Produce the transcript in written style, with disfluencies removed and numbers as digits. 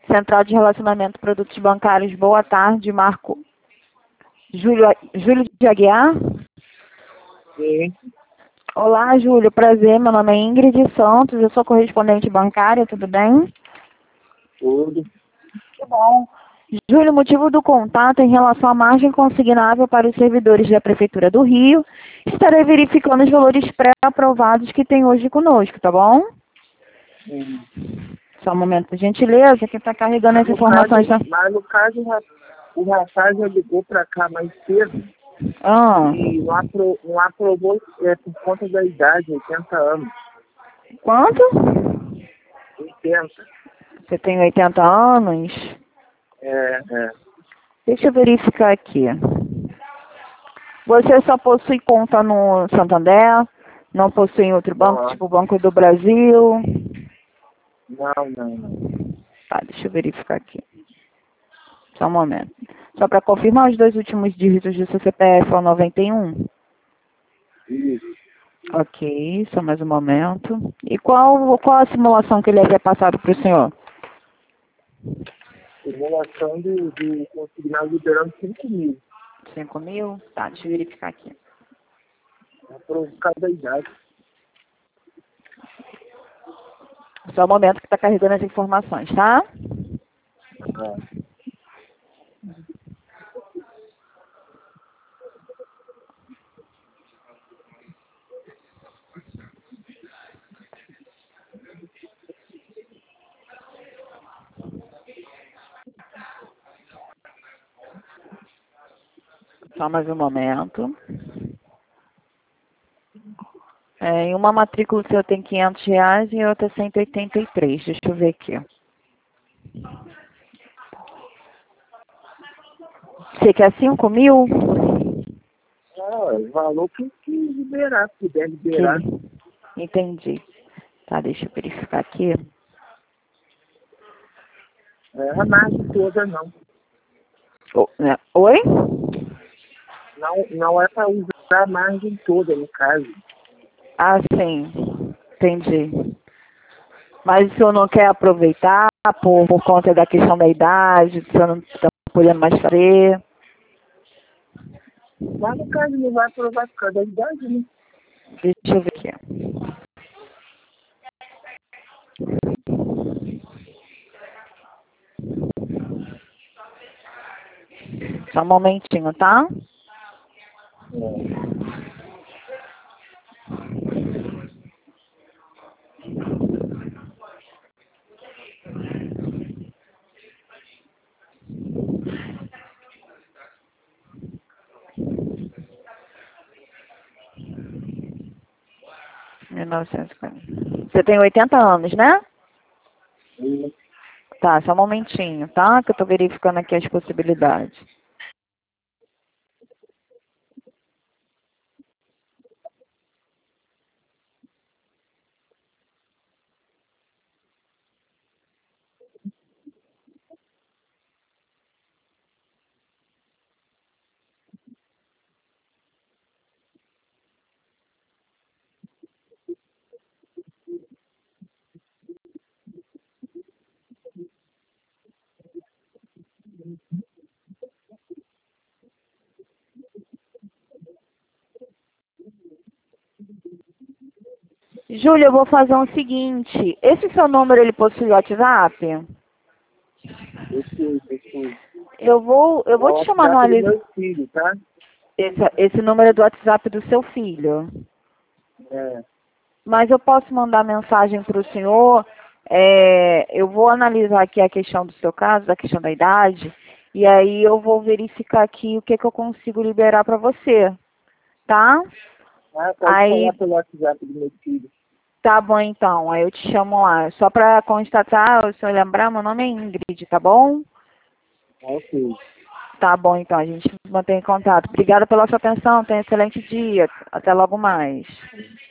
Central de Relacionamento de Produtos Bancários, boa tarde, Marco. Júlio de Aguiar? Sim, Olá, Júlio, prazer, meu nome é Ingrid Santos, eu sou correspondente bancária, tudo bem? tudo. Que bom. Júlio, motivo do contato em relação à margem consignável para os servidores da Prefeitura do Rio, estarei verificando os valores pré-aprovados que tem hoje conosco, tá bom? Sim. Só um momento, por gentileza, quem está carregando as informações... Mas no caso, o rapaz já ligou para cá mais cedo Ah, e não aprovou por conta da idade, 80 anos. quanto? 80. Você tem 80 anos? É. Deixa eu verificar aqui. Você só possui conta no Santander? Não possui em outro banco, Não, tipo o Banco do Brasil? não. Tá, deixa eu verificar aqui. Só um momento. Só para confirmar os dois últimos dígitos do seu CPF é o 91? Isso. Ok, só mais um momento. E qual a simulação que ele havia passado para o senhor? Simulação do consignado liberando 5 mil. 5 mil? Tá, deixa eu verificar aqui. Por causa da idade. Só um momento que está carregando as informações, tá? É. Só mais um momento. Em uma matrícula o senhor tem R$ 500 e outra 183. Deixa eu ver aqui. Você quer 5 mil? O valor que liberar, se puder liberar. Entendi. Tá, deixa eu verificar aqui. A margem toda não. Né? Oi? Não é para usar a margem toda, no caso. Ah, sim. Entendi. Mas o senhor não quer aproveitar por conta da questão da idade? O senhor não está podendo mais fazer? Mas no caso não vai aprovar por causa da idade, né? Deixa eu ver aqui. Só um momentinho, tá? É. 1940. Você tem 80 anos, né? Tá, só um momentinho, tá? Que eu tô verificando aqui as possibilidades. Júlia, eu vou fazer o seguinte. Esse seu número, ele possui WhatsApp? Esse Eu vou é o te chamar no WhatsApp do WhatsApp. meu filho, tá? Esse número é do WhatsApp do seu filho. É. Mas eu posso mandar mensagem para o senhor. Eu vou analisar aqui a questão do seu caso, da questão da idade. E aí eu vou verificar aqui o que eu consigo liberar para você. Tá? Pode Aí, falar pelo WhatsApp do meu filho. tá bom então. Aí eu te chamo lá. Só para constatar, o senhor lembrar, meu nome é Ingrid, tá bom? Ok. Tá bom, então, a gente mantém em contato. Obrigada pela sua atenção, tenha um excelente dia. Até logo mais.